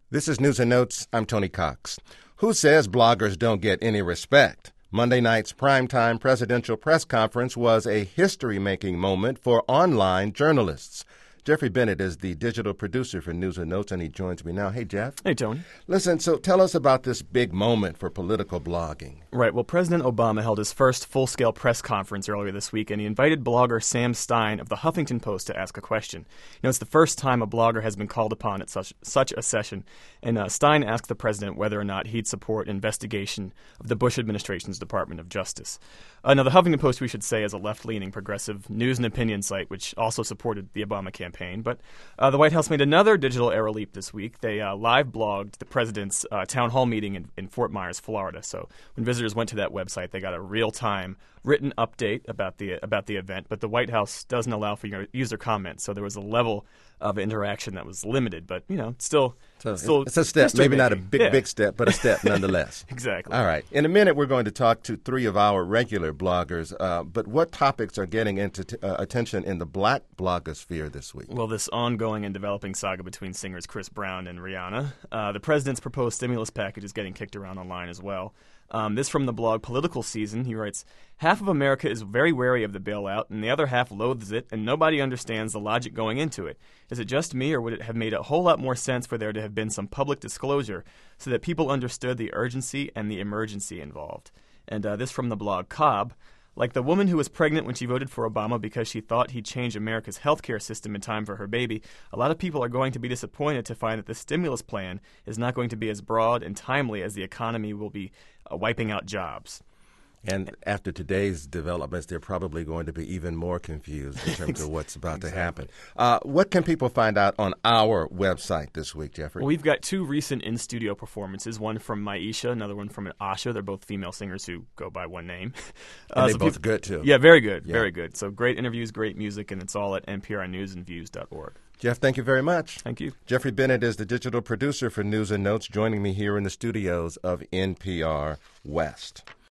This is News and Notes. I'm Tony Cox. Who says bloggers don't get any respect? Monday night's primetime presidential press conference was a history-making moment for online journalists. Jeffrey Bennett is the digital producer for News and Notes, and he joins me now. Hey, Jeff. Hey, Tony. Listen, so tell us about this big moment for political blogging. Right. Well, President Obama held his first full-scale press conference earlier this week, and he invited blogger Sam Stein of the Huffington Post to ask a question. You know, it's the first time a blogger has been called upon at such a session, and Stein asked the president whether or not he'd support investigation of the Bush administration's Department of Justice. Now, the Huffington Post, we should say, is a left-leaning progressive news and opinion site which also supported the Obama campaign. But the White House made another digital era leap this week. They live blogged the president's town hall meeting in Fort Myers, Florida. So when visitors went to that website, they got a real-time written update about the event. But the White House doesn't allow for user comments, so there was a level of interaction that was limited. But still it's a step, maybe not a big step, but a step nonetheless. Exactly. All right. In a minute, we're going to talk to three of our regular bloggers. But what topics are getting into attention in the black blogosphere this week? Well, this ongoing and developing saga between singers Chris Brown and Rihanna. The president's proposed stimulus package is getting kicked around online as well. This from the blog Political Season. He writes, "Half of America is very wary of the bailout, and the other half loathes it, and nobody understands the logic going into it. Is it just me, or would it have made a whole lot more sense for there to have been some public disclosure so that people understood the urgency and the emergency involved?" And this from the blog Cobb. "Like the woman who was pregnant when she voted for Obama because she thought he'd change America's healthcare system in time for her baby, a lot of people are going to be disappointed to find that the stimulus plan is not going to be as broad and timely as the economy will be wiping out jobs." And after today's developments, they're probably going to be even more confused in terms of what's about to happen. What can people find out on our website this week, Jeffrey? Well, we've got two recent in-studio performances, one from Maisha, another one from Asha. They're both female singers who go by one name. And they're both good, too. Yeah, very good, very good. So great interviews, great music, and it's all at nprnewsandviews.org. Jeff, thank you very much. Thank you. Jeffrey Bennett is the digital producer for News and Notes, joining me here in the studios of NPR West.